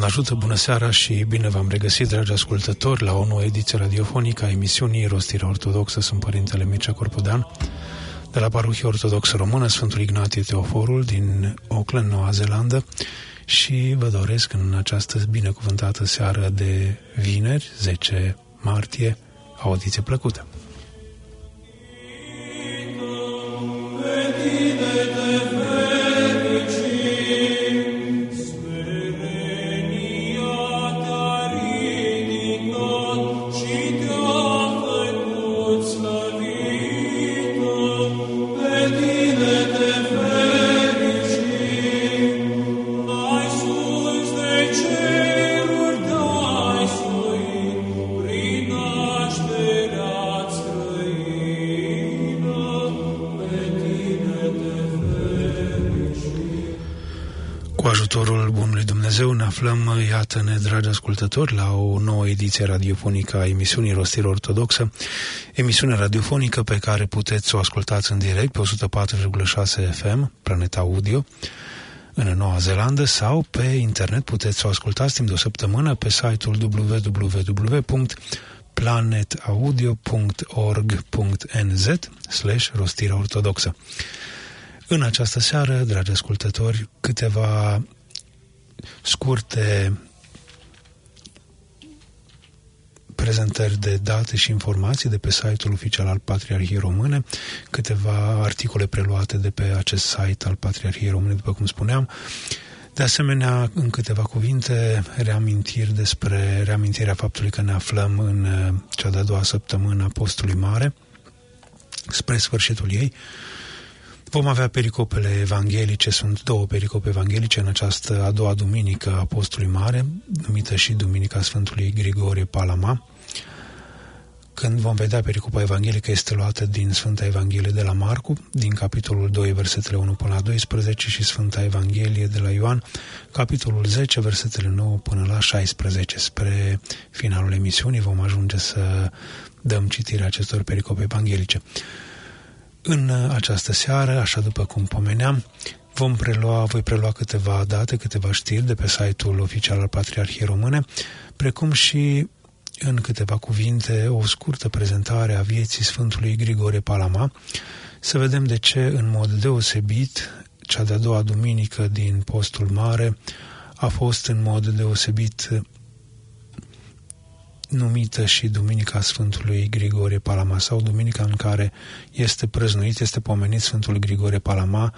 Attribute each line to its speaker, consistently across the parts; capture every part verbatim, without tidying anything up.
Speaker 1: Doamne ajută, bună seara și bine v-am regăsit, dragi ascultători, la o nouă ediție radiofonică a emisiunii Rostirea Ortodoxă. Sunt Părintele Mircea Corpodean, de la Parohia Ortodoxă Română Sfântul Ignatie Teoforul din Auckland, Noua Zeelandă, și vă doresc în această binecuvântată seară de vineri, zece martie, audiție plăcută. Ne aflăm, iată-ne, dragi ascultători, la o nouă ediție radiofonică a emisiunii Rostirea Ortodoxă, emisiune radiofonică pe care puteți să o ascultați în direct pe o sută patru virgulă șase F M, Planeta Audio, în Noua Zeelandă, sau pe internet puteți să o ascultați timp de o săptămână pe site-ul w w w punct planetaudio punct org punct n z slash Rostirea Ortodoxă. În această seară, dragi ascultători, câteva scurte prezentări de date și informații de pe site-ul oficial al Patriarhiei Române, câteva articole preluate de pe acest site al Patriarhiei Române, după cum spuneam. De asemenea, în câteva cuvinte, reamintiri despre reamintirea faptului că ne aflăm în cea de-a doua săptămână a Postului Mare, spre sfârșitul ei. Vom avea pericopele evanghelice, sunt două pericope evanghelice în această a doua duminică a Postului Mare, numită și Duminica Sfântului Grigorie Palama, când vom vedea pericopa evanghelică este luată din Sfânta Evanghelie de la Marcu, din capitolul doi, versetele unu până la doisprezece, și Sfânta Evanghelie de la Ioan, capitolul zece, versetele nouă până la șaisprezece. Spre finalul emisiunii vom ajunge să dăm citirea acestor pericope evanghelice. În această seară, așa după cum pomeneam, vom prelua, voi prelua câteva date, câteva știri de pe site-ul oficial al Patriarhiei Române, precum și, în câteva cuvinte, o scurtă prezentare a vieții Sfântului Grigorie Palama, să vedem de ce, în mod deosebit, cea de-a doua duminică din Postul Mare a fost în mod deosebit numită și Duminica Sfântului Grigorie Palama, sau duminica în care este prăznuit, este pomenit Sfântul Grigorie Palama,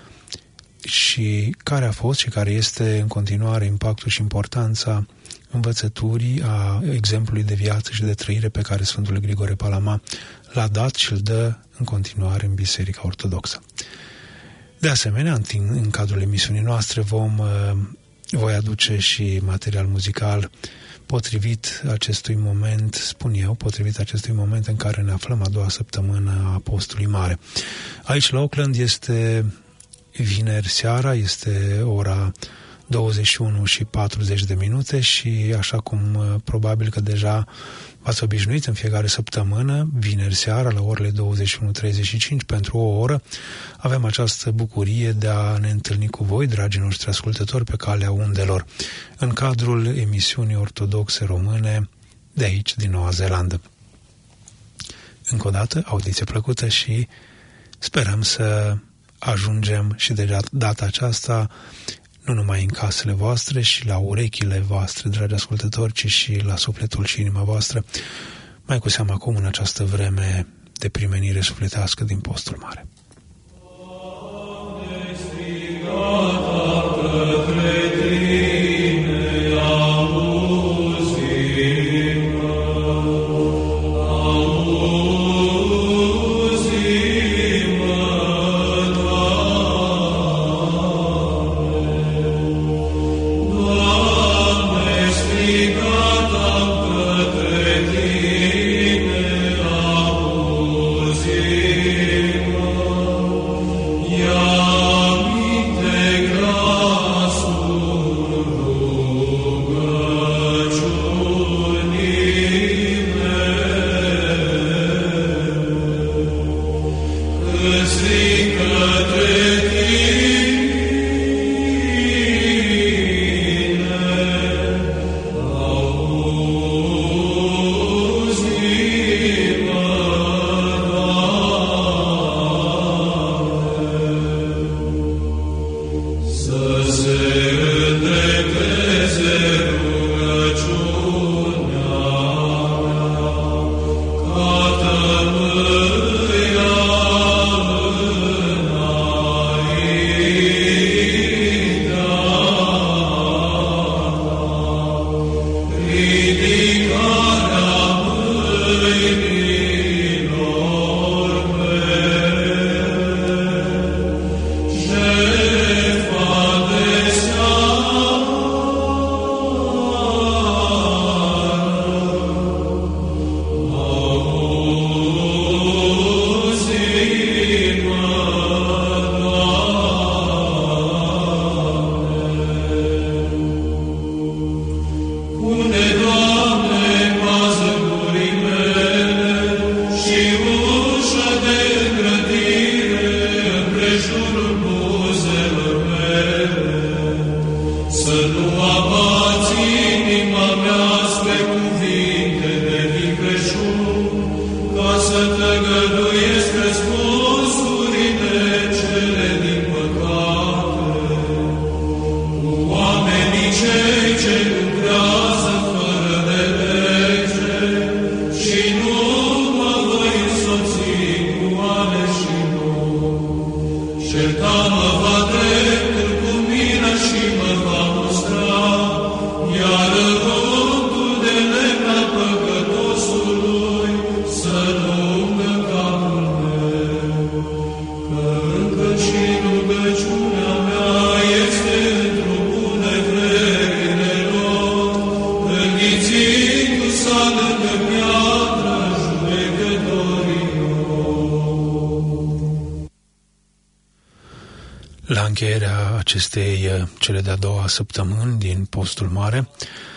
Speaker 1: și care a fost și care este în continuare impactul și importanța învățăturii, a exemplului de viață și de trăire pe care Sfântul Grigorie Palama l-a dat și îl dă în continuare în Biserica Ortodoxă. De asemenea, în, în cadrul emisiunii noastre vom, voi aduce și material muzical potrivit acestui moment, spun eu, potrivit acestui moment în care ne aflăm a doua săptămână a Postului Mare. Aici la Auckland este vineri seara, este ora douăzeci și unu și patruzeci de minute și, așa cum probabil că deja v-ați obișnuit în fiecare săptămână, vineri seara la orele douăzeci și unu treizeci și cinci, pentru o oră, avem această bucurie de a ne întâlni cu voi, dragii noștri ascultători, pe calea undelor, în cadrul emisiunii ortodoxe române de aici, din Noua Zeelandă. Încă o dată, audiție plăcută și sperăm să ajungem și de data aceasta nu numai în casele voastre și la urechile voastre, dragi ascultători, ci și la sufletul și inima voastră, mai cu seamă acum în această vreme de primenire sufletească din Postul Mare.
Speaker 2: Yeah.
Speaker 1: La încheierea acestei cele de-a doua săptămâni din Postul Mare,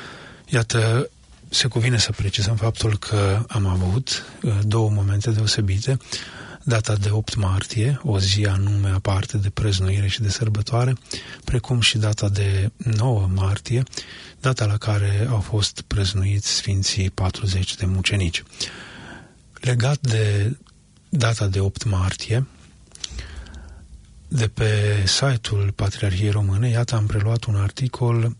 Speaker 1: iată, se cuvine să precizăm faptul că am avut două momente deosebite. Data de opt martie, o zi anume aparte de prăznuire și de sărbătoare, precum și data de nouă martie, data la care au fost prăznuiți Sfinții patruzeci de mucenici. Legat de data de opt martie, de pe site-ul Patriarhiei Române, iată, am preluat un articol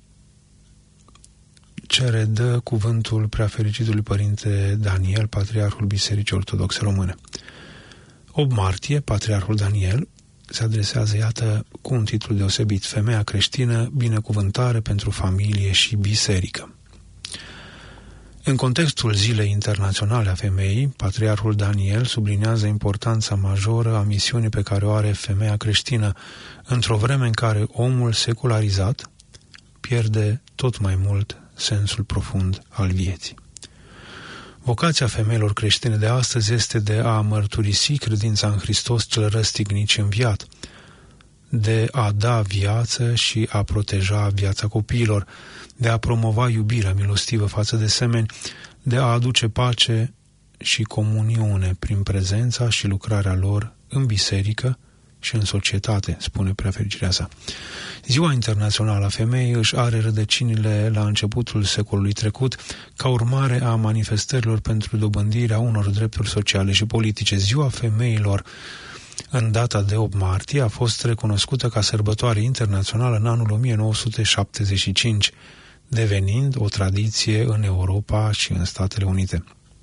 Speaker 1: ce redă cuvântul Preafericitului Părinte Daniel, Patriarhul Bisericii Ortodoxe Române. opt martie, Patriarhul Daniel se adresează, iată, cu un titlu deosebit: Femeia creștină, binecuvântare pentru familie și biserică. În contextul Zilei Internaționale a Femeii, Patriarhul Daniel sublinează importanța majoră a misiunii pe care o are femeia creștină într-o vreme în care omul secularizat pierde tot mai mult sensul profund al vieții. Vocația femeilor creștine de astăzi este de a mărturisi credința în Hristos cel răstignit și înviat, de a da viață și a proteja viața copiilor, de a promova iubirea milostivă față de semeni, de a aduce pace și comuniune prin prezența și lucrarea lor în biserică și în societate, spune Preafericirea sa. Ziua Internațională a Femeii își are rădăcinile la începutul secolului trecut, ca urmare a manifestărilor pentru dobândirea unor drepturi sociale și politice. Ziua Femeilor, în data de opt martie, a fost recunoscută ca sărbătoare internațională în anul o mie nouă sute șaptezeci și cinci, devenind o tradiție în Europa și în Statele Unite.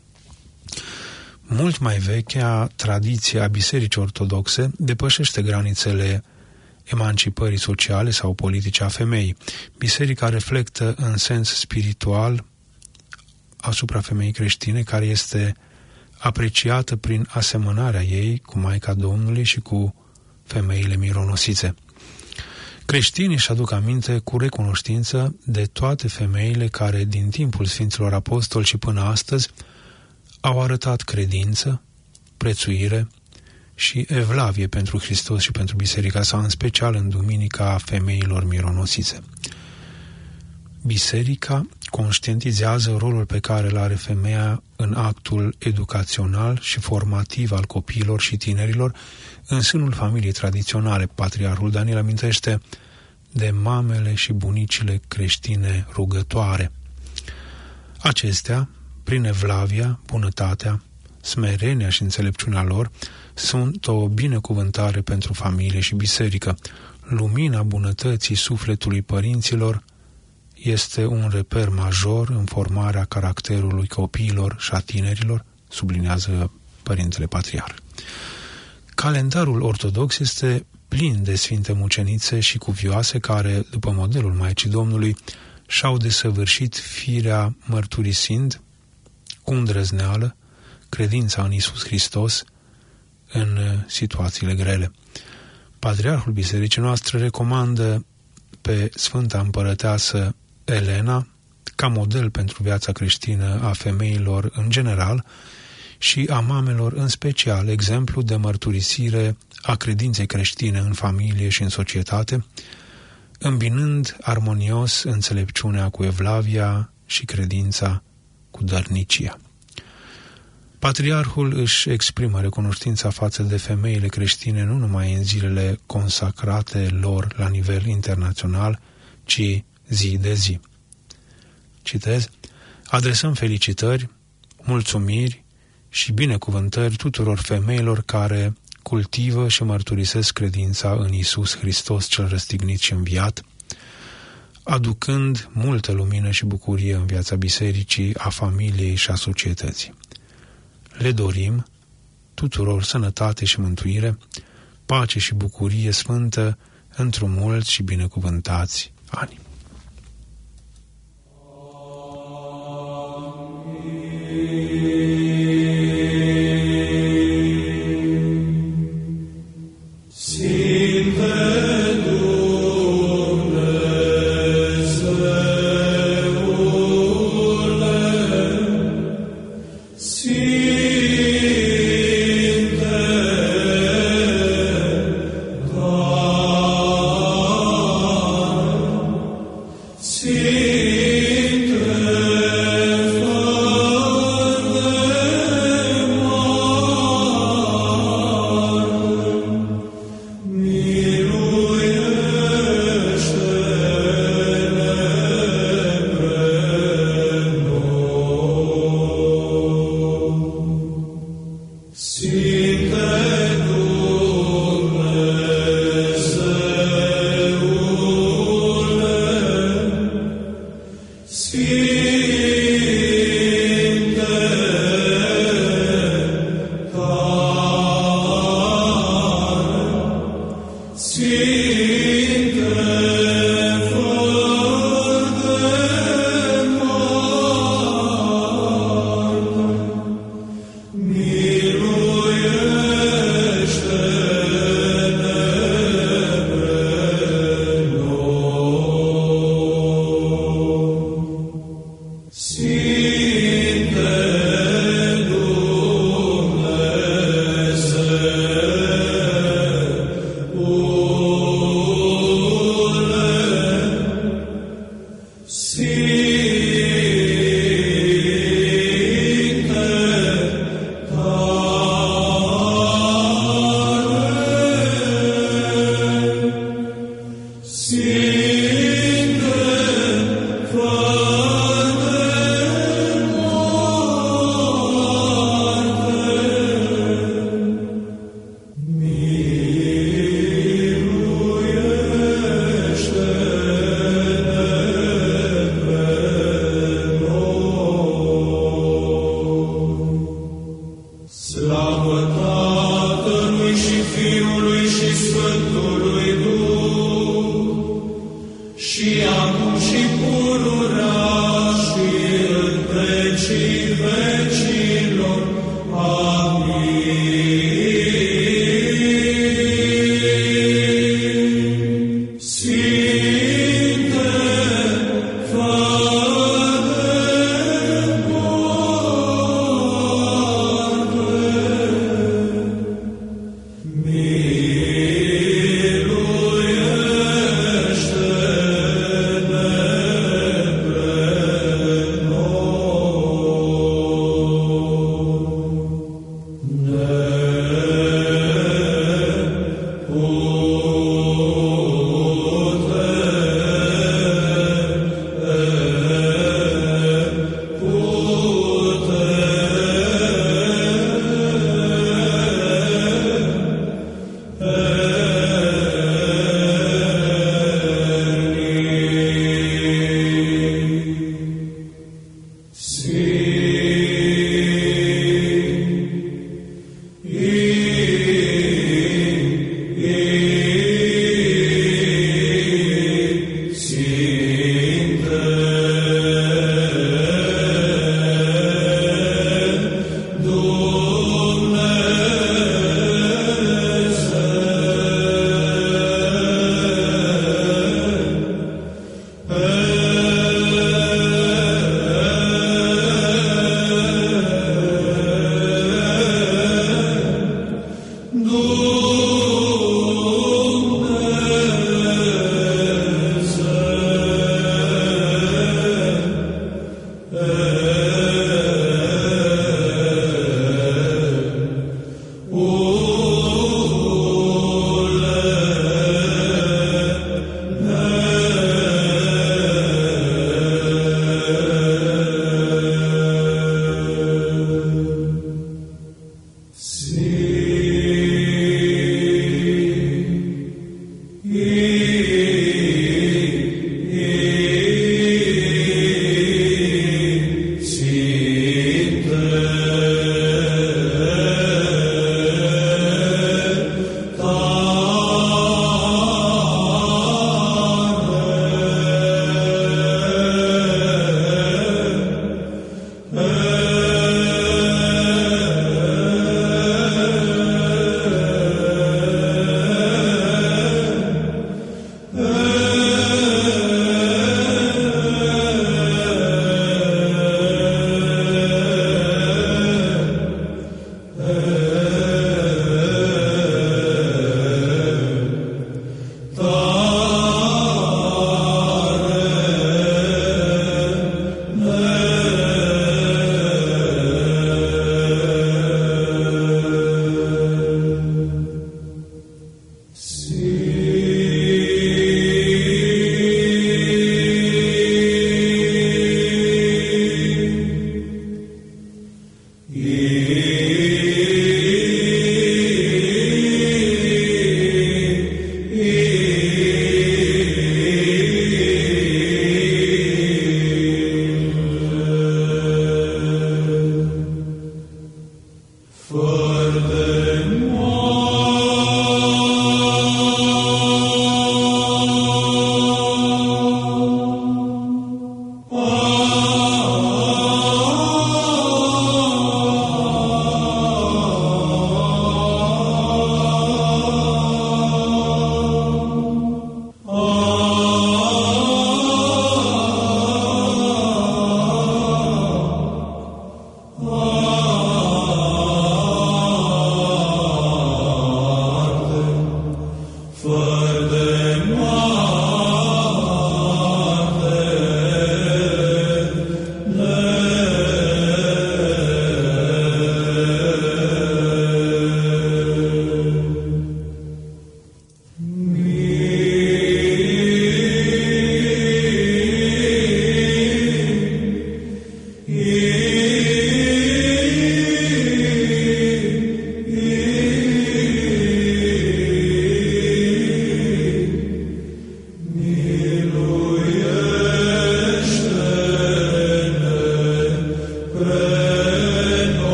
Speaker 1: Mult mai vechea tradiție a Bisericii Ortodoxe depășește granițele emancipării sociale sau politice a femeii. Biserica reflectă în sens spiritual asupra femeii creștine, care este apreciată prin asemănarea ei cu Maica Domnului și cu femeile mironosițe. Creștinii își aduc aminte cu recunoștință de toate femeile care, din timpul Sfinților Apostoli și până astăzi, au arătat credință, prețuire și evlavie pentru Hristos și pentru biserica sa, în special în Duminica Femeilor Mironosițe. Biserica conștientizează rolul pe care îl are femeia în actul educațional și formativ al copiilor și tinerilor în sânul familiei tradiționale. Patriarhul Daniel amintește de mamele și bunicile creștine rugătoare. Acestea, prin evlavia, bunătatea, smerenia și înțelepciunea lor, sunt o binecuvântare pentru familie și biserică. lumina bunătății sufletului părinților este un reper major în formarea caracterului copiilor și a tinerilor, sublinează Părintele Patriarh. Calendarul ortodox este plin de sfinte mucenițe și cuvioase care, după modelul Maicii Domnului, și-au desăvârșit firea mărturisind cu îndrăzneală credința în Iisus Hristos în situațiile grele. Patriarhul Bisericii noastre recomandă pe Sfânta Împărăteasă Elena ca model pentru viața creștină a femeilor în general și a mamelor în special, exemplu de mărturisire a credinței creștine în familie și în societate, îmbinând armonios înțelepciunea cu evlavia și credința cu dărnicia. Patriarhul își exprimă recunoștința față de femeile creștine nu numai în zilele consacrate lor la nivel internațional, ci zi de zi. Citez: adresăm felicitări, mulțumiri și binecuvântări tuturor femeilor care cultivă și mărturisesc credința în Iisus Hristos cel răstignit și înviat, aducând multă lumină și bucurie în viața bisericii, a familiei și a societății. Le dorim tuturor sănătate și mântuire, pace și bucurie sfântă într-un mulți și binecuvântați ani.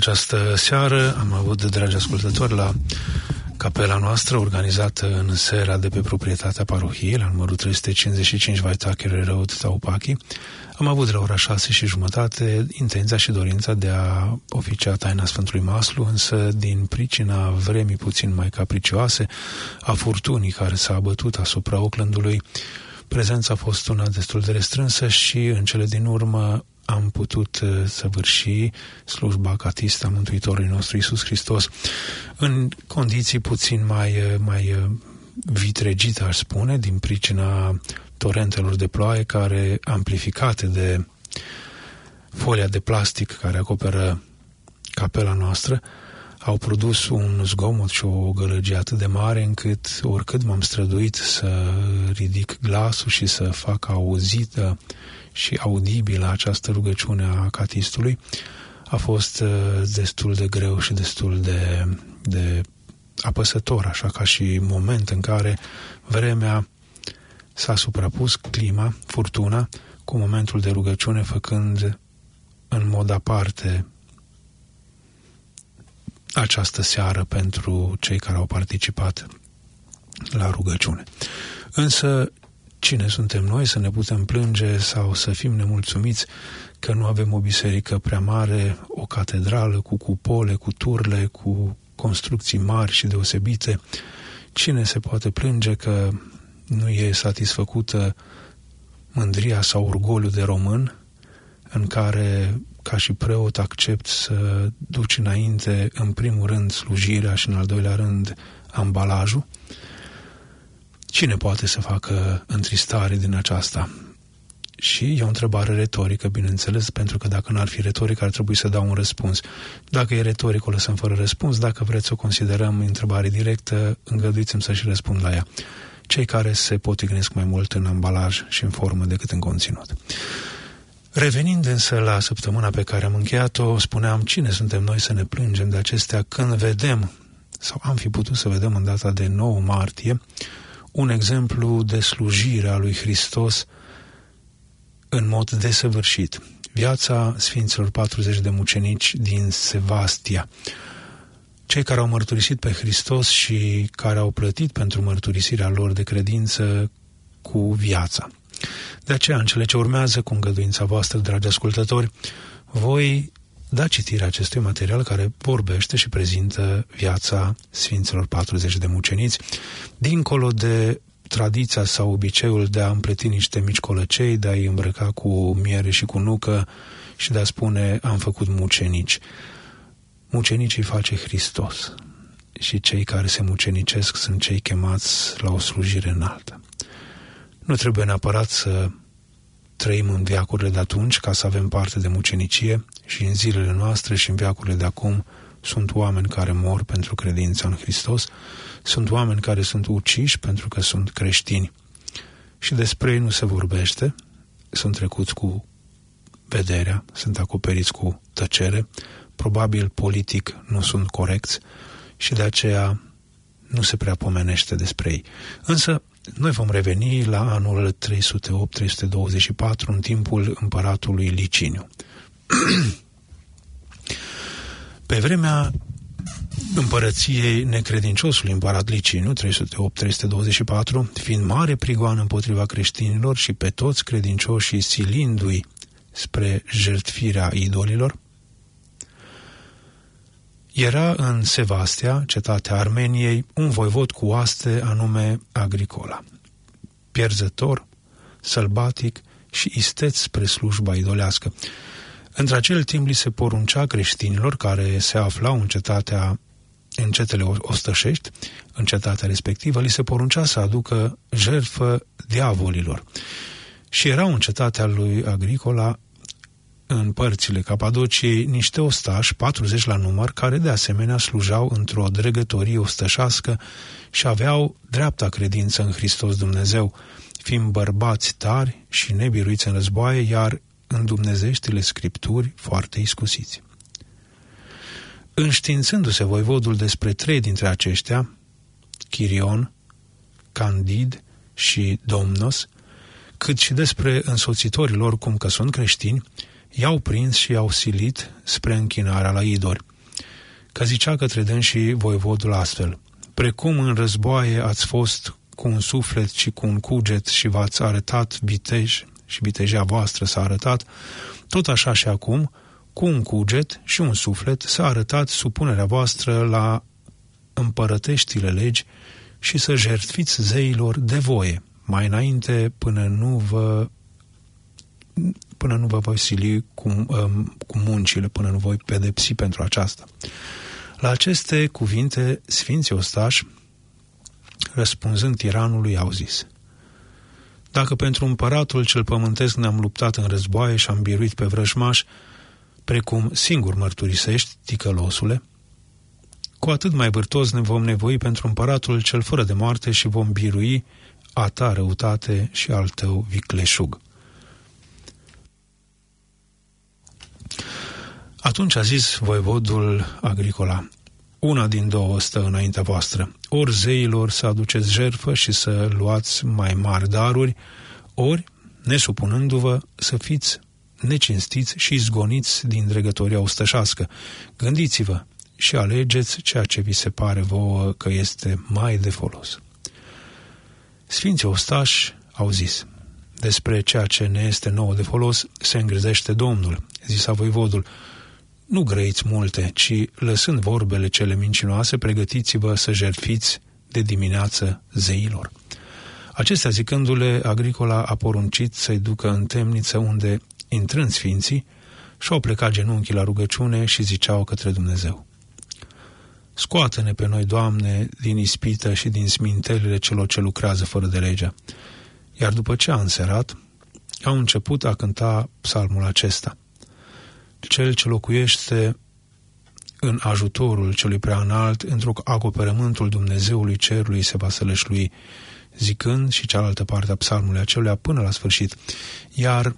Speaker 1: această seară am avut, dragi ascultători, la capela noastră, organizată în seara de pe proprietatea parohiei, la numărul trei sute cincizeci și cinci Waitakere Road, Taupachi. Am avut de la ora șase și jumătate intenția și dorința de a oficia taina Sfântului Maslu, însă din pricina vremii puțin mai capricioase, a furtunii care s-a abătut asupra Aucklandului, prezența a fost una destul de restrânsă și în cele din urmă am putut săvârși slujba catistă a Mântuitorului nostru Iisus Hristos în condiții puțin mai, mai vitregite, aș spune, din pricina torentelor de ploaie care, amplificate de folia de plastic care acoperă capela noastră, au produs un zgomot și o gălăgie atât de mare încât oricât m-am străduit să ridic glasul și să fac auzită și audibilă această rugăciune a catistului, a fost destul de greu și destul de, de apăsător, așa ca și moment în care vremea s-a suprapus, clima, furtuna, cu momentul de rugăciune, făcând în mod aparte această seară pentru cei care au participat la rugăciune. Însă, cine suntem noi să ne putem plânge sau să fim nemulțumiți că nu avem o biserică prea mare, o catedrală cu cupole, cu turle, cu construcții mari și deosebite? Cine se poate plânge că nu e satisfăcută mândria sau orgoliul de român, în care, ca și preot, accept să duci înainte, în primul rând, slujirea și, în al doilea rând, ambalajul? Cine poate să facă întristare din aceasta? Și e o întrebare retorică, bineînțeles, pentru că dacă n-ar fi retorică, ar trebui să dau un răspuns. Dacă e retorică, o lăsăm fără răspuns. Dacă vreți să o considerăm întrebare directă, îngăduiți-mi să și răspund la ea. Cei care se potignesc mai mult în ambalaj și în formă decât în conținut. Revenind însă la săptămâna pe care am încheiat-o, spuneam cine suntem noi să ne plângem de acestea când vedem, sau am fi putut să vedem în data de nouă martie, un exemplu de slujire a lui Hristos în mod desăvârșit. Viața Sfinților patruzeci de mucenici din Sevastia. Cei care au mărturisit pe Hristos și care au plătit pentru mărturisirea lor de credință cu viața. De aceea, în cele ce urmează, cu îngăduința voastră, dragi ascultători, voi da citire acestui material care vorbește și prezintă viața Sfinților patruzeci de muceniți, dincolo de tradiția sau obiceiul de a împleti niște mici colăcei, de a-i îmbrăca cu miere și cu nucă și de a spune am făcut mucenici. Mucenicii face Hristos și cei care se mucenicesc sunt cei chemați la o slujire înaltă. Nu trebuie neapărat să trăim în veacurile de atunci ca să avem parte de mucenicie și în zilele noastre și în veacurile de acum sunt oameni care mor pentru credința în Hristos, sunt oameni care sunt uciși pentru că sunt creștini și despre ei nu se vorbește, sunt trecuți cu vederea, sunt acoperiți cu tăcere, probabil politic nu sunt corecți și de aceea nu se prea pomenește despre ei. Însă noi vom reveni la anul trei sute opt trei sute douăzeci și patru, în timpul împăratului Liciniu. Pe vremea împărăției necredinciosului împărat Liciniu, trei sute opt trei sute douăzeci și patru, fiind mare prigoană împotriva creștinilor și pe toți credincioșii silindu-i spre jertfirea idolilor, era în Sevastia, cetatea Armeniei, un voivod cu oaste anume Agricola, pierzător, sălbatic și isteț spre slujba idolească. Într-acel timp li se poruncea creștinilor care se aflau în cetatea, în cetele ostășești, în cetatea respectivă, li se poruncea să aducă jertfă diavolilor. Și erau în cetatea lui Agricola, în părțile Capadociei, niște ostași, patruzeci la număr, care de asemenea slujau într-o dregătorie ostășească și aveau dreapta credință în Hristos Dumnezeu, fiind bărbați tari și nebiruiți în războaie, iar în dumnezeștile scripturi foarte iscusiți. Înștiințându-se voivodul despre trei dintre aceștia, Chirion, Candid și Domnos, cât și despre însoțitorii lor, cum că sunt creștini, i-au prins și i-au silit spre închinarea la idoli. că zicea către dânsii voievodul astfel: precum în războaie ați fost cu un suflet și cu un cuget și v-ați arătat vitej și vitejea voastră s-a arătat, tot așa și acum, cu un cuget și un suflet s-a arătat supunerea voastră la împărăteștile legi și să jertfiți zeilor de voie, mai înainte până nu vă până nu vă voi sili cu, cu muncile, până nu voi pedepsi pentru aceasta. La aceste cuvinte, Sfinții Ostași, răspunzând tiranului, au zis: dacă pentru împăratul cel pământesc ne-am luptat în războaie și am biruit pe vrăjmași, precum singur mărturisești, ticălosule, cu atât mai vârtos ne vom nevoi pentru împăratul cel fără de moarte și vom birui a ta răutate și al tău vicleșug. Atunci a zis voievodul Agricola: una din două stă înaintea voastră, ori zeilor să aduceți jertfă și să luați mai mari daruri, ori, nesupunându-vă, să fiți necinstiți și izgoniți din dregătoria ostășească. Gândiți-vă și alegeți ceea ce vi se pare vouă că este mai de folos. Sfinții ostași au zis: despre ceea ce ne este nouă de folos se îngrizește Domnul. Zisa voievodul: nu grăiți multe, ci, lăsând vorbele cele mincinoase, pregătiți-vă să jertfiți de dimineață zeilor. Acestea zicându-le, Agricola a poruncit să-i ducă în temniță, unde, intrând sfinții, și-au plecat genunchii la rugăciune și ziceau către Dumnezeu: scoate-ne pe noi, Doamne, din ispită și din smintelile celor ce lucrează fără de legea. Iar după ce a înserat, au început a cânta psalmul acesta: Cel ce locuiește în ajutorul celui prea înalt, într-o acoperământul Dumnezeului cerului se va sălășlui, zicând și cealaltă parte a psalmului acelea până la sfârșit. Iar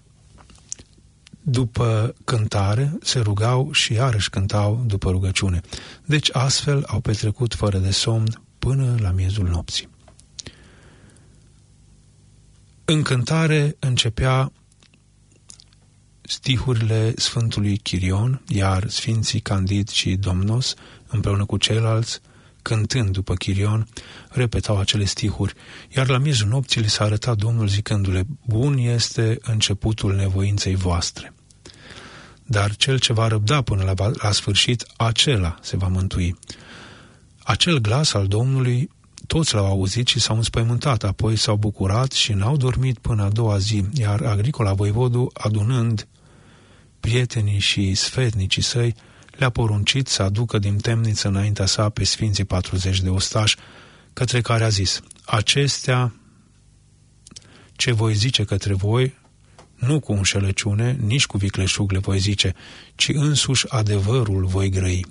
Speaker 1: după cântare se rugau și iarăși cântau după rugăciune. Deci astfel au petrecut fără de somn până la miezul nopții. În cântare începea stihurile Sfântului Chirion, iar Sfinții Candid și Domnos, împreună cu ceilalți, cântând după Chirion, repetau acele stihuri, iar la miezul nopții li s-a arătat Domnul zicându-le: bun este începutul nevoinței voastre, dar cel ce va răbda până la, la sfârșit, acela se va mântui. Acel glas al Domnului toți l-au auzit și s-au înspăimântat, apoi s-au bucurat și n-au dormit până a doua zi, iar Agricola voievodul, adunând prietenii și sfetnicii săi, le-a poruncit să aducă din temniță înaintea sa pe Sfinții patruzeci de ostași, către care a zis: acestea ce voi zice către voi, nu cu înșelăciune, nici cu vicleșug le voi zice, ci însuși adevărul voi grăi.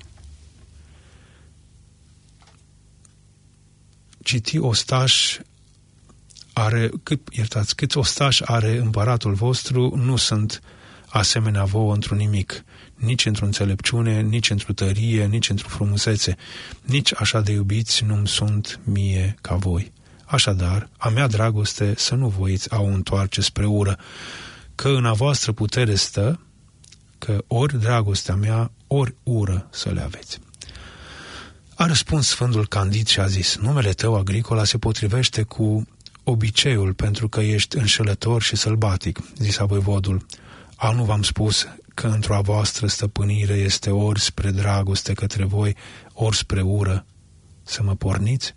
Speaker 1: Citi ostaș are, cât, iertați, câți ostași are împăratul vostru, nu sunt asemenea vouă într-un nimic, nici într-o înțelepciune, nici într-o tărie, nici într-o frumusețe, nici așa de iubiți nu-mi sunt mie ca voi. Așadar, a mea dragoste să nu voiți a o întoarce spre ură, că în a voastră putere stă, că ori dragostea mea, ori ură să le aveți. A răspuns Sfântul Candid și a zis: numele tău, Agricola, se potrivește cu obiceiul, pentru că ești înșelător și sălbatic, zisa voievodul. A, nu v-am spus că într-o a voastră stăpânire este ori spre dragoste către voi, ori spre ură să mă porniți?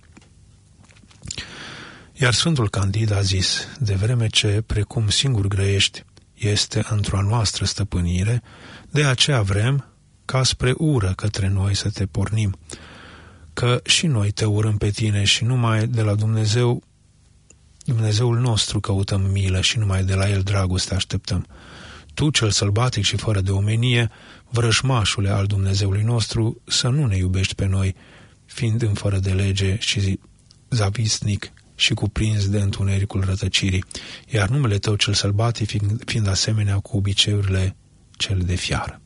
Speaker 1: Iar Sfântul Candid a zis: de vreme ce, precum singur grăiești, este într-o a noastră stăpânire, de aceea vrem ca spre ură către noi să te pornim, că și noi te urâm pe tine și numai de la Dumnezeu, Dumnezeul nostru căutăm milă și numai de la El dragoste așteptăm. Tu, cel sălbatic și fără de omenie, vrăjmașule al Dumnezeului nostru, să nu ne iubești pe noi, fiind în fără de lege și zavisnic și cuprins de întunericul rătăcirii, iar numele tău cel sălbatic fiind, fiind asemenea cu obiceiurile cele de fiară.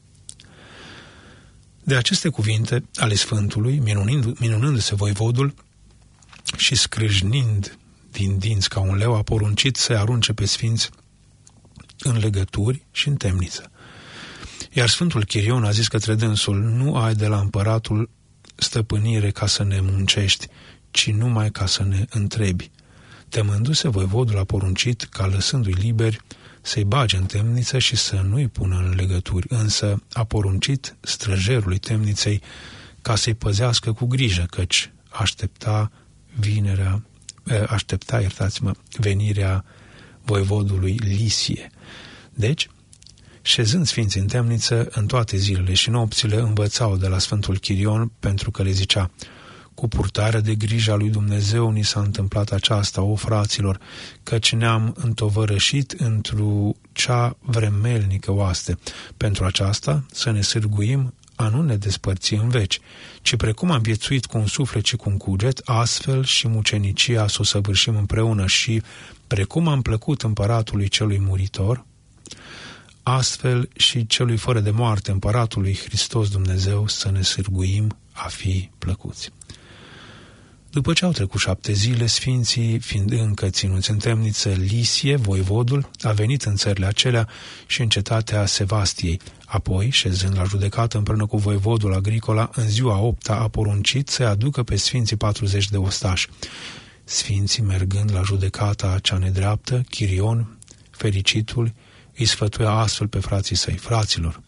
Speaker 1: De aceste cuvinte ale Sfântului, minunind, minunându-se voievodul și scrâșnind din dinți ca un leu, a poruncit să-i arunce pe sfinți în legături și în temniță. Iar Sfântul Chirion a zis către dânsul: nu ai de la împăratul stăpânire ca să ne muncești, ci numai ca să ne întrebi. Temându-se, voivodul a poruncit ca, lăsându-i liberi, să-i bage în temniță și să nu-i pună în legături, însă a poruncit străjerului temniței ca să-i păzească cu grijă, căci aștepta vinerea, aștepta, iertați-mă, venirea voivodului Lisie. Deci, șezând sfinții în temniță, în toate zilele și nopțile învățau de la Sfântul Chirion, pentru că le zicea: cu purtarea de grijă a lui Dumnezeu ni s-a întâmplat aceasta, o fraților, căci ne-am întovărășit într-o cea vremelnică oaste. Pentru aceasta să ne sârguim a nu ne despărți în veci, ci precum am viețuit cu un suflet și cu un cuget, astfel și mucenicia să o săvârșim împreună, și precum am plăcut împăratului celui muritor, astfel și celui fără de moarte, împăratului Hristos Dumnezeu, să ne sârguim a fi plăcuți. După ce au trecut șapte zile, sfinții, fiind încă ținuți în temniță, Lisie, voivodul, a venit în țările acelea și în cetatea Sevastiei. Apoi, șezând la judecată împreună cu voivodul Agricola, în ziua opta a poruncit să-i aducă pe sfinții patruzeci de ostași. Sfinții, mergând la judecata cea nedreaptă, Chirion, fericitul, îi sfătuia astfel pe frații săi: fraților,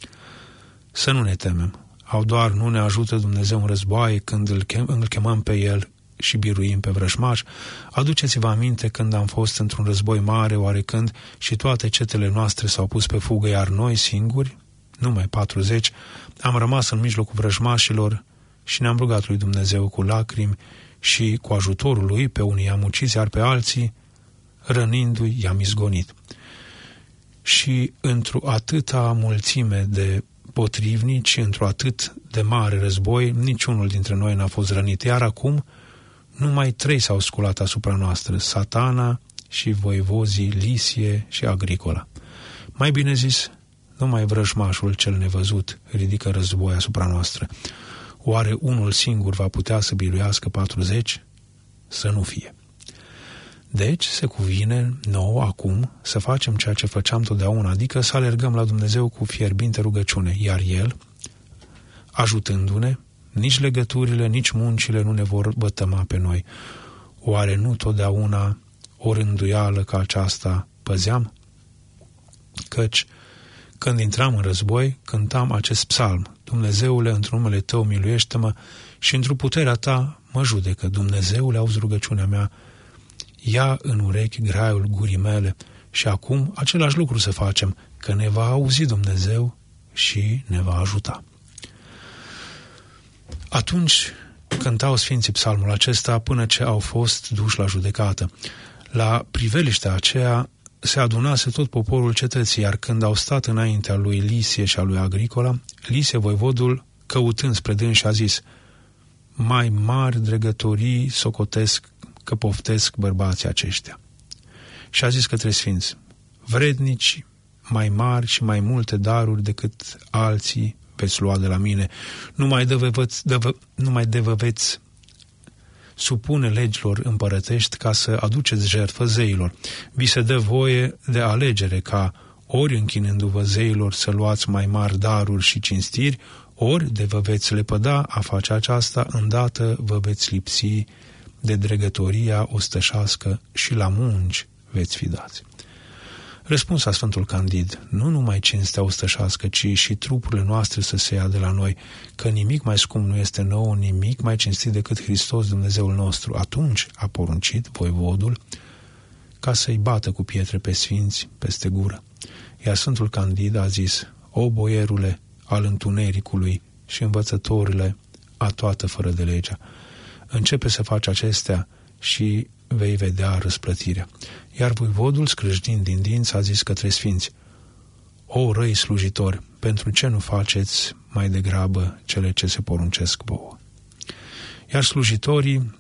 Speaker 1: să nu ne temem. Au doar nu ne ajută Dumnezeu în războaie când îl, chem, îl chemăm pe El și biruim pe vrăjmași. Aduceți-vă aminte când am fost într-un război mare, oarecând și toate cetele noastre s-au pus pe fugă, iar noi singuri, numai patruzeci, am rămas în mijlocul vrăjmașilor și ne-am rugat lui Dumnezeu cu lacrimi și cu ajutorul lui pe unii i-am ucis, iar pe alții, rănindu-i, i-am izgonit. Și într-o atâta mulțime de potrivnici, într-o atât de mare război, niciunul dintre noi n-a fost rănit. Iar acum, numai trei s-au sculat asupra noastră: Satana și voivozii Lisie și Agricola. Mai bine zis, numai vrăjmașul cel nevăzut ridică război asupra noastră. Oare unul singur va putea să biruiască patruzeci? Să nu fie. Deci se cuvine nouă acum să facem ceea ce făceam totdeauna, adică să alergăm la Dumnezeu cu fierbinte rugăciune, iar El, ajutându-ne, nici legăturile, nici muncile nu ne vor bătăma pe noi. Oare nu totdeauna o rânduială ca aceasta păzeam? Căci, când intram în război, cântam acest psalm: Dumnezeule, într-un numele Tău miluiește-mă și într-o puterea Ta mă judecă. Dumnezeule, auzi rugăciunea mea, ia în urechi graiul gurii mele. Și acum același lucru să facem, că ne va auzi Dumnezeu și ne va ajuta. Atunci cântau sfinții psalmul acesta până ce au fost duși la judecată. La priveliștea aceea se adunase tot poporul cetății, iar când au stat înaintea lui Lisie și a lui Agricola, Lisie, voivodul, căutând spre dânsi, a zis: mai mari dregătorii socotesc că poftesc bărbații aceștia. Și a zis către sfinți: vrednici mai mari și mai multe daruri decât alții veți lua de la mine, numai de vă, de vă, numai de vă veți supune legilor împărătești ca să aduceți jertfă zeilor. Vi se dă voie de alegere ca, ori închinându-vă zeilor, să luați mai mari daruri și cinstiri, ori de vă veți lepăda a face aceasta, îndată vă veți lipsi de dregătoria ostășească și la munci veți fi dați. Răspuns a Sfântul Candid: nu numai cinstea ostășească, ci și trupurile noastre să se ia de la noi, că nimic mai scump nu este nouă, nimic mai cinstit decât Hristos Dumnezeul nostru. Atunci a poruncit voivodul ca să-i bată cu pietre pe sfinți peste gură. Iar Sfântul Candid a zis: o boierule al întunericului și învățătorile a toată fără de legea, începe să faci acestea și vei vedea răsplătirea. Iar voivodul, scrâșnind din dinți, a zis către sfinți: o răi slujitori, pentru ce nu faceți mai degrabă cele ce se poruncesc vouă? Iar slujitorii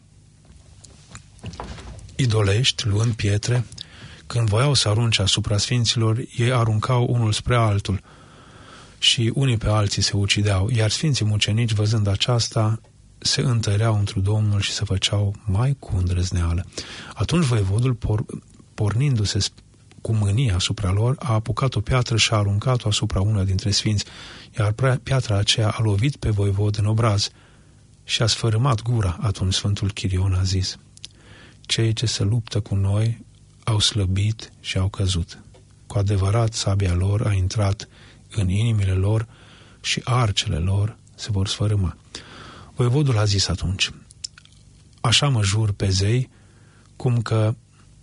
Speaker 1: idolești, luând pietre, când voiau să arunce asupra sfinților, ei aruncau unul spre altul și unii pe alții se ucideau, iar sfinții mucenici, văzând aceasta, se întăreau întru Domnul și se făceau mai cu îndrăzneală. Atunci voivodul, por, pornindu-se cu mânie asupra lor, a apucat o piatră și a aruncat-o asupra una dintre sfinți, iar piatra aceea a lovit pe voivod în obraz și a sfărâmat gura. Atunci Sfântul Chirion a zis: cei ce se luptă cu noi au slăbit și au căzut. Cu adevărat, sabia lor a intrat în inimile lor și arcele lor se vor sfărâma. Voivodul a zis atunci: așa mă jur pe zei, cum că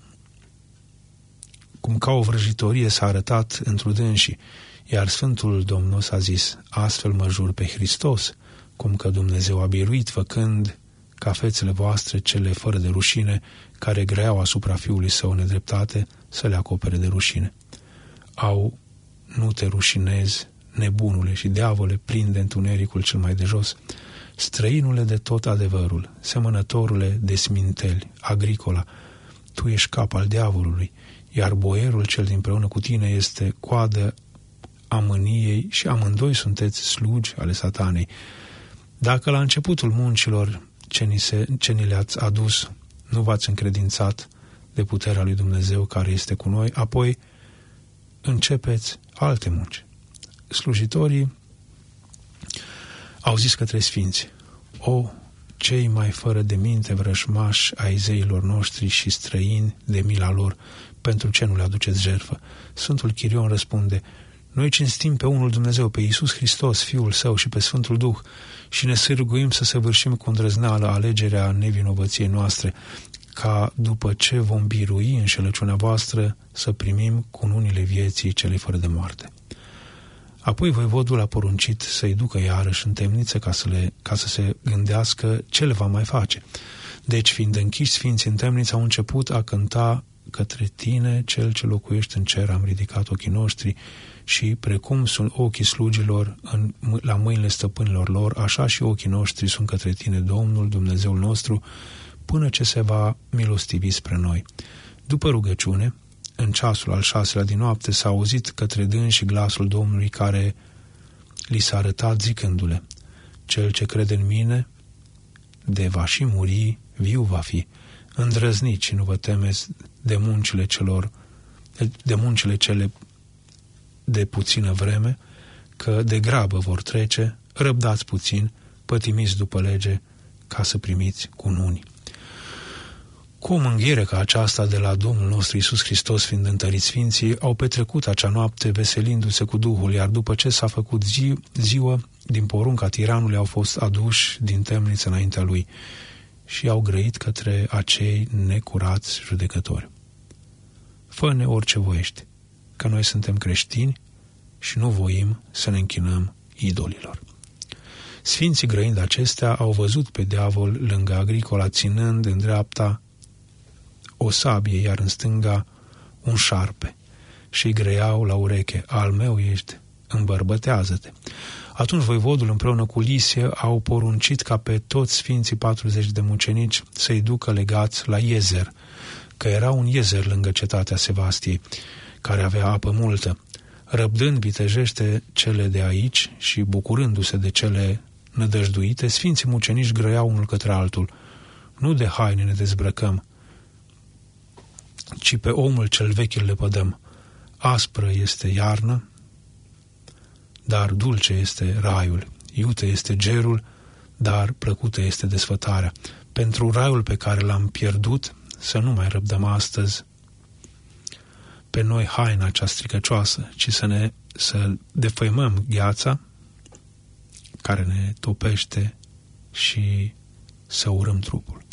Speaker 1: cum ca o vrăjitorie s-a arătat într-o dânsii, iar Sfântul Domnos a zis: astfel mă jur pe Hristos, cum că Dumnezeu a biruit, făcând ca fețele voastre, cele fără de rușine, care greau asupra Fiului Său nedreptate, să le acopere de rușine. Au: nu te rușinezi, nebunule și diavole, plin de întunericul cel mai de jos, străinule de tot adevărul, semănătorule de sminteli, Agricola, tu ești cap al diavolului, iar boierul cel dinpreună cu tine este coadă a mâniei și amândoi sunteți slugi ale satanei. Dacă la începutul muncilor ce ni, se, ce ni le-ați adus nu v-ați încredințat de puterea lui Dumnezeu care este cu noi, apoi începeți alte munci. Slujitorii au zis către sfinți: o, cei mai fără de minte vrăjmași ai zeilor noștri și străini de mila lor, pentru ce nu le aduceți jertfă? Sfântul Chirion răspunde: noi cinstim pe unul Dumnezeu, pe Iisus Hristos, Fiul Său, și pe Sfântul Duh, și ne sârguim să săvârșim cu îndrăzneală alegerea nevinovăției noastre, ca după ce vom birui înșelăciunea voastră să primim cununile vieții celei fără de moarte. Apoi voivodul a poruncit să-i ducă iarăși în temniță ca să, le, ca să se gândească ce le va mai face. Deci, fiind închiși sfinții în temniță, au început a cânta: către tine, cel ce locuiești în cer, am ridicat ochii noștri, și precum sunt ochii slugilor în, la mâinile stăpânilor lor, așa și ochii noștri sunt către tine, Domnul, Dumnezeul nostru, până ce se va milostivi spre noi. După rugăciune, în ceasul al șaselea din noapte, s-a auzit către dânsi glasul Domnului care li s-a arătat zicându-le: cel ce crede în mine, de va și muri, viu va fi. Îndrăzniți și nu vă temeți de muncile celor, de muncile cele de puțină vreme, că de grabă vor trece, răbdați puțin, pătimiți după lege, ca să primiți cununi. Cu o mânghiere ca aceasta de la Domnul nostru Iisus Hristos, fiind întăriți sfinții, au petrecut acea noapte veselindu-se cu Duhul, iar după ce s-a făcut zi, ziua, din porunca tiranului au fost aduși din temniță înaintea lui și au grăit către acei necurați judecători: fă-ne orice voiești, că noi suntem creștini și nu voim să ne închinăm idolilor. Sfinții, grăind acestea, au văzut pe diavol lângă Agricola, ținând în dreapta o sabie, iar în stânga un șarpe, și îi grăiau la ureche: al meu ești, îmbărbătează-te. Atunci voivodul împreună cu Lisie au poruncit ca pe toți sfinții patruzeci de mucenici să-i ducă legați la Iezer, că era un Iezer lângă cetatea Sevastiei, care avea apă multă. Răbdând vitejește cele de aici și bucurându-se de cele nădăjduite, sfinții mucenici grăiau unul către altul: nu de haine ne dezbrăcăm, ci pe omul cel vechi îl lepădăm. Aspră este iarnă, dar dulce este raiul. Iute este gerul, dar plăcută este desfătarea. Pentru raiul pe care l-am pierdut, să nu mai răbdăm astăzi pe noi haina cea stricăcioasă, ci să ne să defăimăm gheața care ne topește și să urâm trupul.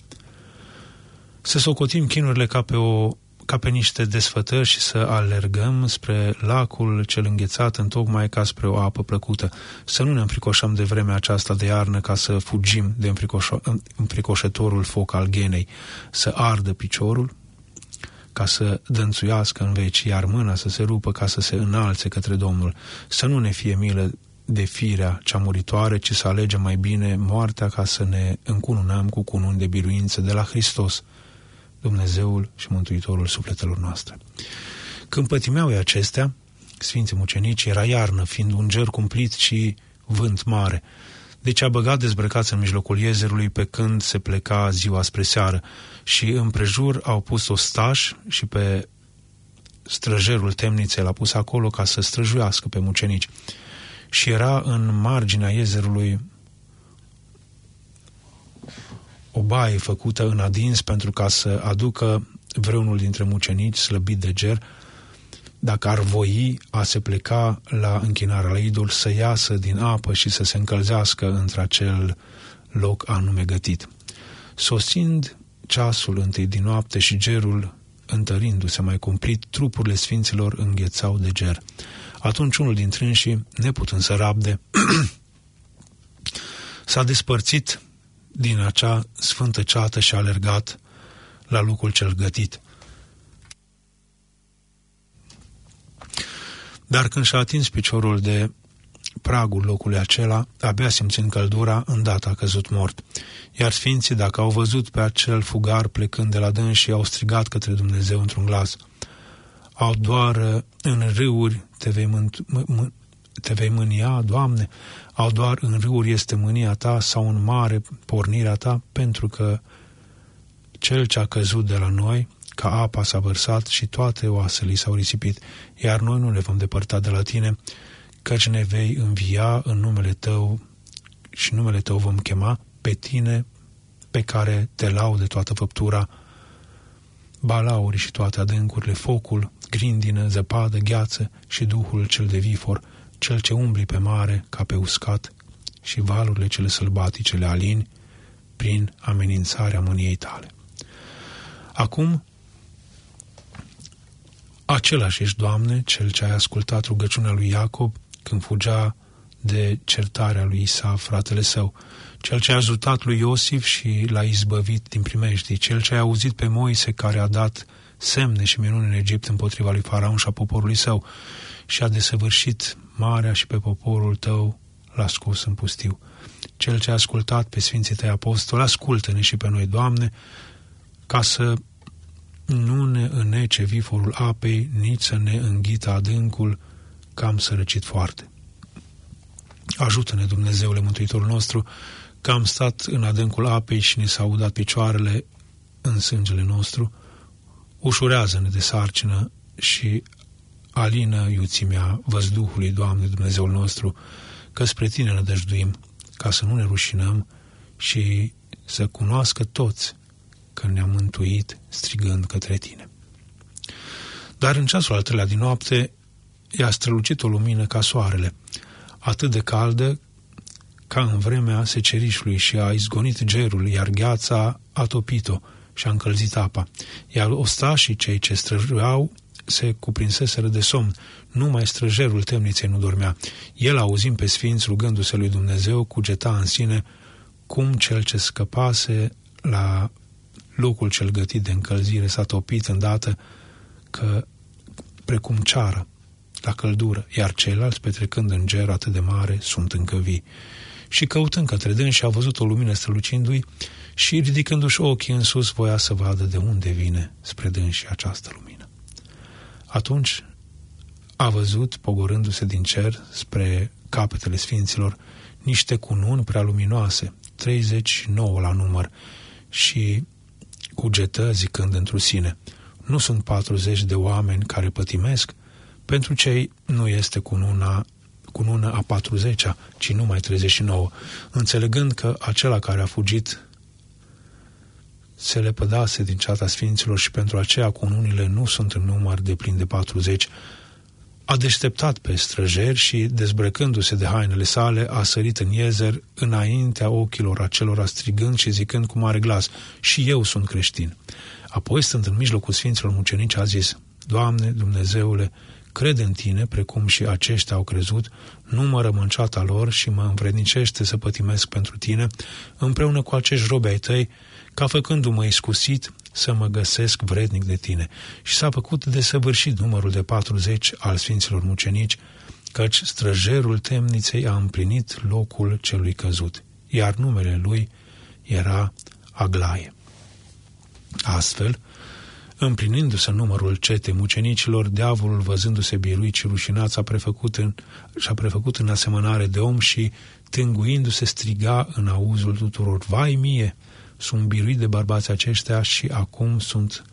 Speaker 1: Să socotim chinurile ca pe, o, ca pe niște desfătări și să alergăm spre lacul cel înghețat, întocmai ca spre o apă plăcută. Să nu ne înfricoșăm de vremea aceasta de iarnă ca să fugim de înfricoșătorul foc al ghenei, să ardă piciorul ca să dănțuiască în veci, iar mâna să se rupă ca să se înalțe către Domnul. Să nu ne fie milă de firea cea muritoare, ci să alegem mai bine moartea ca să ne încununăm cu cununi de biruință de la Hristos, Dumnezeul și Mântuitorul sufletelor noastre. Când pătimeau acestea, sfinții mucenici, era iarnă, fiind un ger cumplit și vânt mare. Deci a băgat dezbrăcați în mijlocul Iezerului pe când se pleca ziua spre seară și împrejur au pus ostași și pe străjerul temniței l-a pus acolo ca să străjuiască pe mucenici. Și era în marginea iezerului o baie făcută în adins pentru ca să aducă vreunul dintre mucenici slăbit de ger, dacă ar voi a se pleca la închinarea la idol, să iasă din apă și să se încălzească într-acel loc anume gătit. Sosind ceasul întâi din noapte și gerul întărindu-se mai cumplit, trupurile sfinților înghețau de ger. Atunci unul dintre înșii, neputând să rabde, s-a despărțit din acea sfântă ceată și a alergat la locul cel gătit. Dar când și-a atins piciorul de pragul locului acela, abia simțind căldura, îndată a căzut mort. Iar sfinții, dacă au văzut pe acel fugar plecând de la dânsii, au strigat către Dumnezeu într-un glas: au doar în râuri te vei, mânt- m- m- te vei mânia, Doamne? Au doar în râuri este mânia Ta sau în mare pornirea Ta? Pentru că cel ce a căzut de la noi, ca apa s-a vărsat și toate oasele s-au risipit, iar noi nu le vom depărta de la Tine, căci ne vei învia în numele Tău și numele Tău vom chema pe Tine, pe care Te laude toată făptura, balauri și toate adâncurile, focul, grindină, zăpadă, gheață și Duhul cel de vifor, cel ce umbli pe mare ca pe uscat și valurile cele sălbatice le alini prin amenințarea mâniei Tale. Acum, același ești, Doamne, cel ce ai ascultat rugăciunea lui Iacob când fugea de certarea lui Isa, fratele său, cel ce a ajutat lui Iosif și l-a izbăvit din primejdii, cel ce a auzit pe Moise care a dat semne și minuni în Egipt împotriva lui Faraon și a poporului său și a desăvârșit marea și pe poporul Tău l-a scos în pustiu. Cel ce a ascultat pe Sfinții Tăi Apostoli, ascultă-ne și pe noi, Doamne, ca să nu ne înnece viforul apei, nici să ne înghită adâncul, că am sărăcit foarte. Ajută-ne, Dumnezeule Mântuitorul nostru, că am stat în adâncul apei și ne s-au udat picioarele în sângele nostru. Ușurează-ne de sarcină și alină iuțimea văzduhului, Doamne Dumnezeul nostru, că spre Tine ne dăjduim, ca să nu ne rușinăm și să cunoască toți că ne-am mântuit strigând către Tine. Dar în ceasul al treilea din noapte i-a strălucit o lumină ca soarele, atât de caldă ca în vremea secerișului și a izgonit gerul, iar gheața a topit-o și a încălzit apa. Iar ostașii, cei ce străjuiau, se cuprinseseră de somn. Numai străjerul temniței nu dormea. El, auzind pe sfinți rugându-se lui Dumnezeu, cugeta în sine cum cel ce scăpase la locul cel gătit de încălzire s-a topit îndată, că precum ceară la căldură, iar ceilalți, petrecând în ger atât de mare, sunt încă vii. Și căutând către dânsi, a văzut o lumină strălucindu-i și, ridicându-și ochii în sus, voia să vadă de unde vine spre dânsi această lumină. Atunci a văzut, pogorându-se din cer spre capetele sfinților, niște cununi prea luminoase, treizeci și nouă la număr, și cugetă zicând întru sine: nu sunt patruzeci de oameni care pătimesc? Pentru cei nu este cununa, cununa a patruzecea, ci numai treizeci și nouă, înțelegând că acela care a fugit se lepădase din ceata sfinților și pentru aceea cununile nu sunt în număr de plin de patruzeci, a deșteptat pe străjeri și, dezbrăcându-se de hainele sale, a sărit în iezer înaintea ochilor acelora, strigând și zicând cu mare glas: și eu sunt creștin. Apoi, stând în mijlocul sfinților mucenici, a zis: Doamne, Dumnezeule, cred în Tine, precum și aceștia au crezut, numără mânceata lor și mă învrednicește să pătimesc pentru Tine, împreună cu acești robi ai Tăi, ca făcându-mă iscusit să mă găsesc vrednic de Tine. Și s-a făcut desăvârșit numărul de patruzeci al sfinților mucenici, căci străjerul temniței a împlinit locul celui căzut, iar numele lui era Aglaie. Astfel, împlinindu-se numărul cetei mucenicilor, diavolul, văzându-se biruit și rușinat, s-a prefăcut în, și-a prefăcut în asemănare de om și, tânguindu-se, striga în auzul tuturor: vai mie! Sunt biruit de bărbații aceștia și acum sunt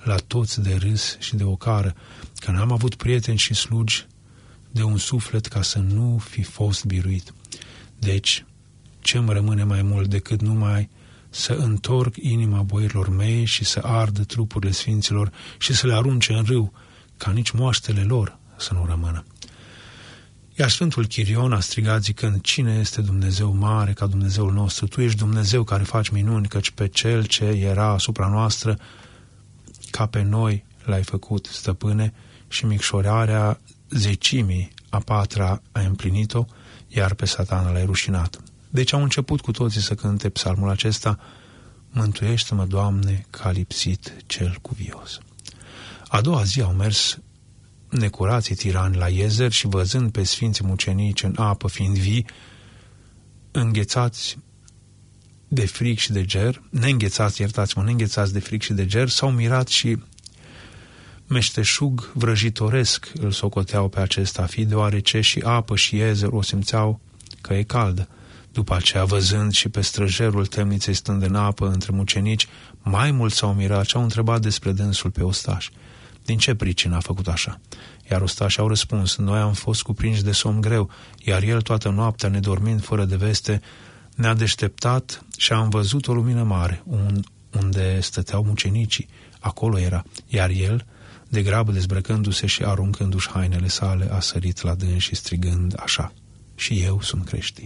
Speaker 1: la toți de râs și de ocară, că n-am avut prieteni și slugi de un suflet ca să nu fi fost biruit. Deci, ce-mi rămâne mai mult decât numai să întorc inima boierilor mei și să ardă trupurile sfinților și să le arunce în râu, ca nici moaștele lor să nu rămână. Iar Sfântul Chirion a strigat zicând: cine este Dumnezeu mare ca Dumnezeul nostru? Tu ești Dumnezeu care faci minuni, căci pe Cel ce era asupra noastră, ca pe noi l-ai făcut, stăpâne, și micșorarea zecimii a patra ai împlinit-o, iar pe Satana l-ai rușinat. Deci au început cu toții să cânte psalmul acesta: mântuiește-mă, Doamne, că a lipsit cel cuvios. A doua zi au mers necurații tirani la Iezer și, văzând pe sfinții mucenici în apă fiind vii, înghețați de fric și de ger, neînghețați, iertați-mă, neînghețați de fric și de ger, s-au mirat și meșteșug vrăjitoresc îl socoteau pe acesta fi, deoarece și apă și Iezer o simțeau că e caldă. După aceea, văzând și pe străjerul temniței stând în apă între mucenici, mai mult s-au mirat și au întrebat despre dânsul pe ostaș: din ce pricină a făcut așa? Iar ostașii au răspuns: noi am fost cuprinși de somn greu, iar el toată noaptea, nedormind fără de veste, ne-a deșteptat și am văzut o lumină mare, unde stăteau mucenicii, acolo era, iar el, de grabă dezbrăcându-se și aruncându-și hainele sale, a sărit la dâns și strigând așa: și eu sunt creștin.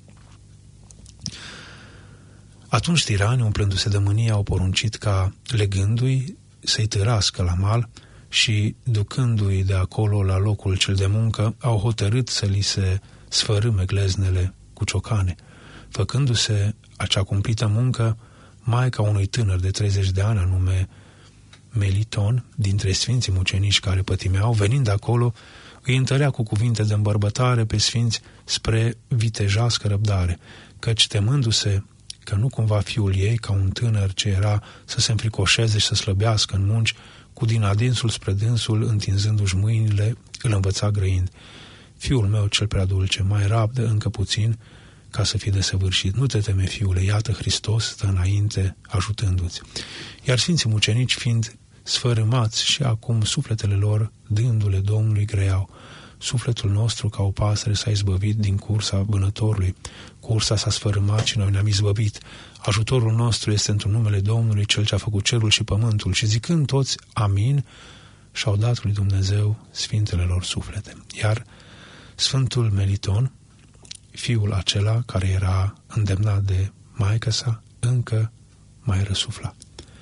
Speaker 1: Atunci tiranii, umplându-se de mânie, au poruncit ca, legându-i, să-i târască la mal și, ducându-i de acolo la locul cel de muncă, au hotărât să li se sfărâme gleznele cu ciocane. Făcându-se acea cumplită muncă, maica unui tânăr de treizeci de ani, anume Meliton, dintre sfinții mucenici care pătimeau, venind acolo, îi întărea cu cuvinte de îmbărbătare pe sfinți spre vitejească răbdare, căci, temându-se că nu cumva fiul ei, ca un tânăr ce era, să se înfricoșeze și să slăbească în munci, cu din adinsul spre dânsul, întinzându-și mâinile, îl învăța grăind: fiul meu cel prea dulce, mai rabdă încă puțin ca să fii desăvârșit. Nu te teme, fiule, iată Hristos stă înainte ajutându-ți. Iar sfinții mucenici, fiind sfărâmați și acum sufletele lor, dându-le Domnului, grăiau: sufletul nostru ca o pasăre s-a izbăvit din cursa vânătorului, cursa s-a sfărâmat și noi ne-am izbăvit. Ajutorul nostru este într-un numele Domnului, Cel ce a făcut cerul și pământul. Și zicând toți amin, și-au dat lui Dumnezeu sfintele lor suflete. Iar Sfântul Meliton, fiul acela care era îndemnat de maică sa, încă mai răsufla.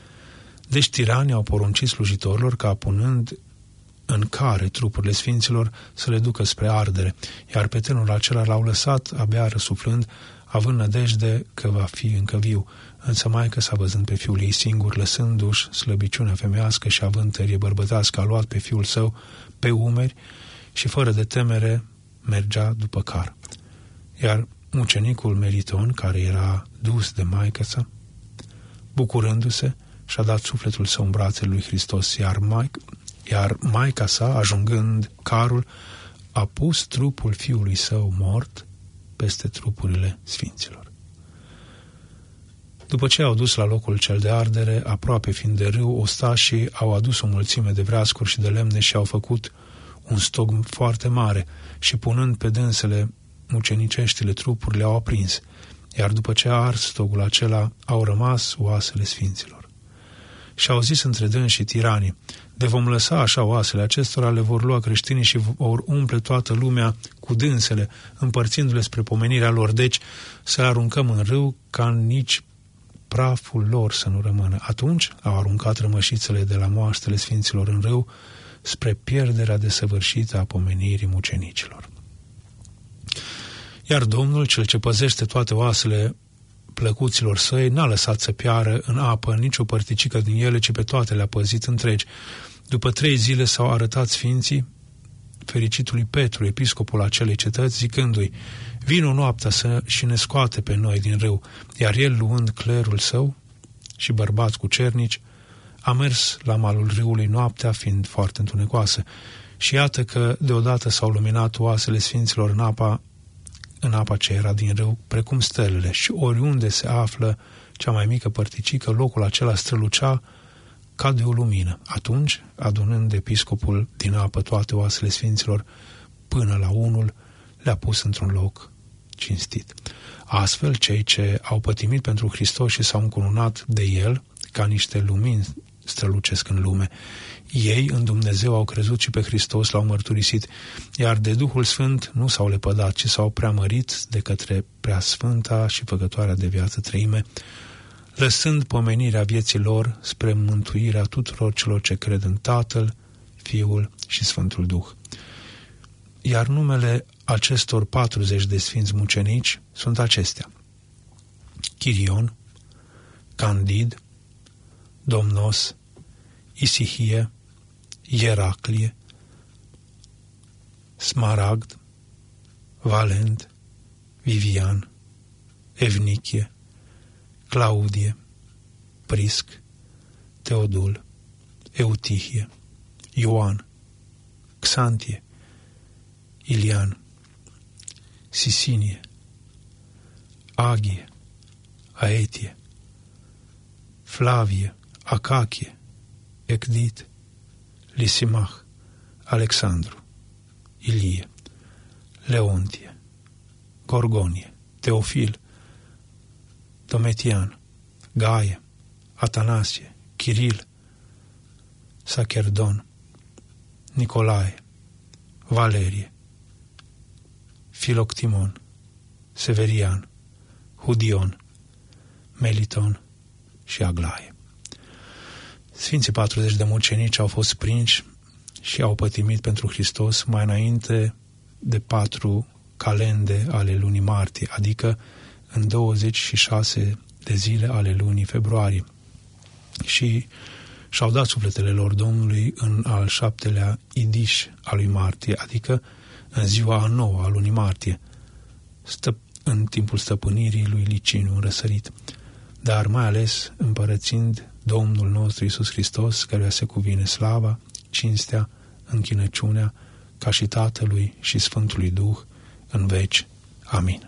Speaker 1: Deci tiranii au poruncit slujitorilor ca, punând în care trupurile sfinților, să le ducă spre ardere, iar pe tânărul acela l-au lăsat abia răsuflând, având nădejde că va fi încă viu. Însă maică s-a, văzând pe fiul ei singur, lăsându-și slăbiciunea femeiască și având tărie bărbătească, a luat pe fiul său pe umeri și, fără de temere, mergea după car. Iar mucenicul Meliton, care era dus de maică sa, bucurându-se, și-a dat sufletul său în brațele lui Hristos, iar maică Iar maica sa, ajungând carul, a pus trupul fiului său mort peste trupurile sfinților. După ce au dus la locul cel de ardere, aproape fiind de râu, ostașii au adus o mulțime de vreascuri și de lemne și au făcut un stog foarte mare și, punând pe dânsele muceniceștile trupurile, au aprins, iar după ce a ars stogul acela, au rămas oasele sfinților. Și au zis între dâns și tiranii: de vom lăsa așa oasele acestora, le vor lua creștinii și vor umple toată lumea cu dânsele, împărțindu-le spre pomenirea lor. Deci să le aruncăm în râu, ca nici praful lor să nu rămână. Atunci au aruncat rămășițele de la moaștele sfinților în râu, spre pierderea desăvârșită a pomenirii mucenicilor. Iar Domnul, Cel ce păzește toate oasele plăcuților săi, n-a lăsat să piară în apă nicio părticică din ele, ci pe toate le-a păzit întregi. După trei zile s-au arătat sfinții fericitului Petru, episcopul acelei cetăți, zicându-i: vino noaptea să și ne scoate pe noi din râu. Iar el, luând clerul său și bărbați cu cernici, a mers la malul râului noaptea, fiind foarte întunecoasă. Și iată că deodată s-au luminat oasele sfinților în apa în apa ce era din râu, precum stelele, și oriunde se află cea mai mică părticică, locul acela strălucea ca de o lumină. Atunci, adunând episcopul din apă toate oasele sfinților până la unul, le-a pus într-un loc cinstit. Astfel, cei ce au pătimit pentru Hristos și s-au încununat de El, ca niște lumini strălucesc în lume, ei în Dumnezeu au crezut și pe Hristos l-au mărturisit, iar de Duhul Sfânt nu s-au lepădat, ci s-au preamărit de către Preasfânta și Făcătoarea de viață Treime, lăsând pomenirea vieții lor spre mântuirea tuturor celor ce cred în Tatăl, Fiul și Sfântul Duh. Iar numele acestor patruzeci de sfinți mucenici sunt acestea: Chirion, Candid, Domnos, Isihie, Ieraclie, Smaragd, Valent, Vivian, Evnichie, Claudie, Prisc, Teodul, Eutihie, Ioan, Xantie, Ilian, Sisinie, Aghie, Aetie, Flavie, Acachie, Ecdit, Lisimach, Alexandru, Ilie, Leontie, Gorgonie, Teofil, Domitian, Gaie, Atanasie, Chiril, Sacherdon, Nicolae, Valerie, Filoctimon, Severian, Hudion, Meliton și Aglaie. Sfinții patruzeci de mucenici au fost prinși și au pătimit pentru Hristos mai înainte de patru calende ale lunii martie, adică în douăzeci și șase de zile ale lunii februarie, și și-au dat sufletele lor Domnului în al șaptelea idiș al lui martie, adică în ziua a noua a lunii martie, stă, în timpul stăpânirii lui Liciniu în răsărit, dar mai ales împărățind Domnul nostru Iisus Hristos, căruia se cuvine slava, cinstea, închinăciunea, ca și Tatălui și Sfântului Duh, în veci. Amin.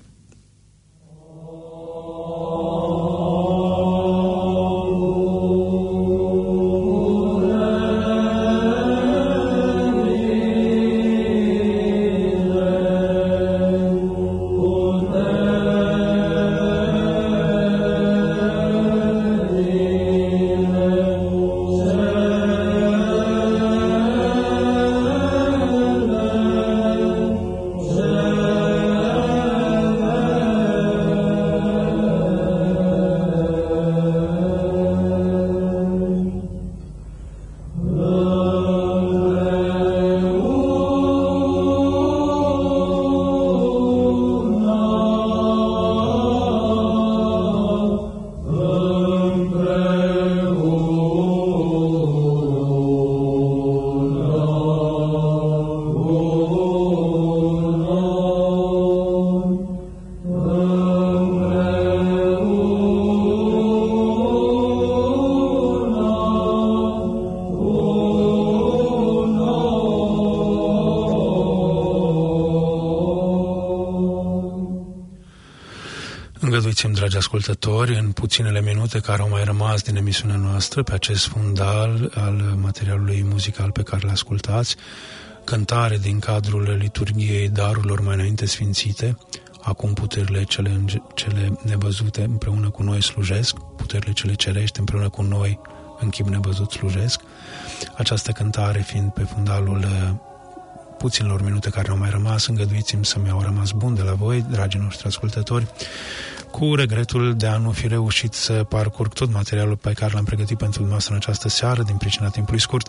Speaker 1: Îngăduiți-mi, dragi ascultători, în puținele minute care au mai rămas din emisiunea noastră, pe acest fundal al materialului muzical pe care l-ascultați, cântare din cadrul liturgiei darurilor mai înainte sfințite, acum puterile cele, cele nevăzute împreună cu noi slujesc, puterile cele cerești împreună cu noi în chip nevăzut slujesc. Această cântare fiind pe fundalul puținilor minute care au mai rămas, îngăduiți-mi să mi-au rămas bun de la voi, dragii noștri ascultători, cu regretul de a nu fi reușit să parcurg tot materialul pe care l-am pregătit pentru dumneavoastră în această seară, din pricina timpului scurt,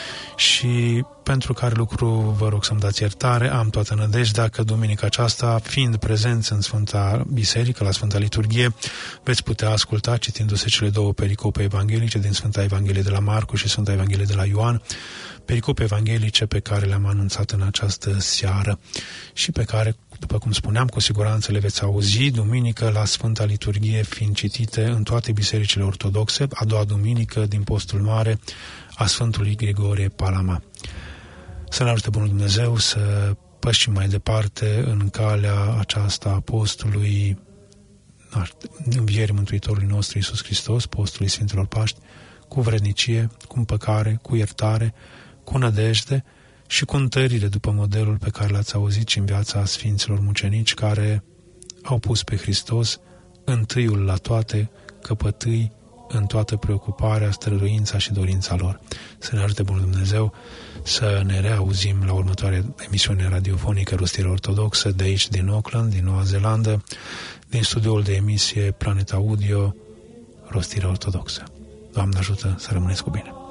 Speaker 1: și pentru care lucru vă rog să-mi dați iertare. Am toată nădejdea că duminica aceasta, fiind prezenți în Sfânta Biserică, la Sfânta Liturghie, veți putea asculta, citindu-se cele două pericope evanghelice din Sfânta Evanghelie de la Marcu și Sfânta Evanghelie de la Ioan, pericope evanghelice pe care le-am anunțat în această seară și pe care, după cum spuneam, cu siguranță le veți auzi duminică la Sfânta Liturghie, fiind citite în toate bisericile ortodoxe, a doua duminică din Postul Mare a Sfântului Grigorie Palama. Să ne ajute Bunul Dumnezeu să pășim mai departe în calea aceasta a postului învierii Mântuitorului nostru Iisus Hristos, postului Sfintelor Paști, cu vrednicie, cu împăcare, cu iertare, cu nădejde și cu întărire după modelul pe care l-ați auzit și în viața Sfinților Mucenici, care au pus pe Hristos întâiul la toate, căpătâi în toată preocuparea, străluința și dorința lor. Să ne ajute Bunul Dumnezeu să ne reauzim la următoarea emisiune radiofonică Rostirea Ortodoxă de aici, din Auckland, din Noua Zeelandă, din studioul de emisie Planet Audio, Rostirea Ortodoxă. Doamne ajută să rămâneți cu bine!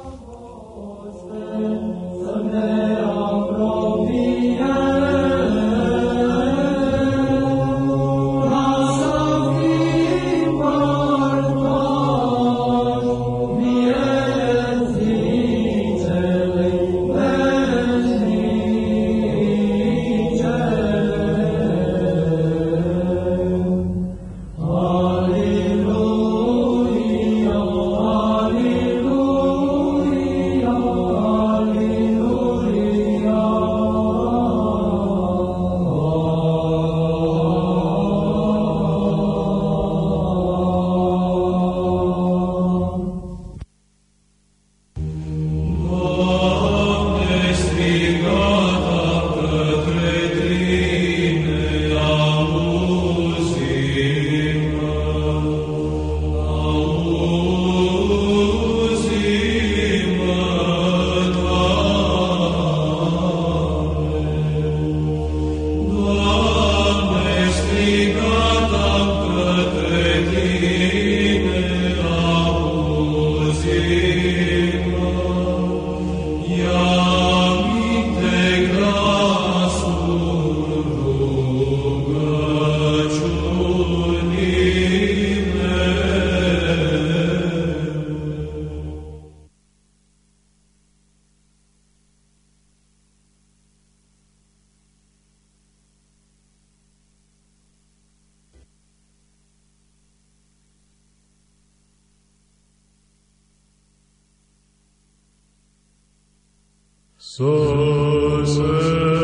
Speaker 2: So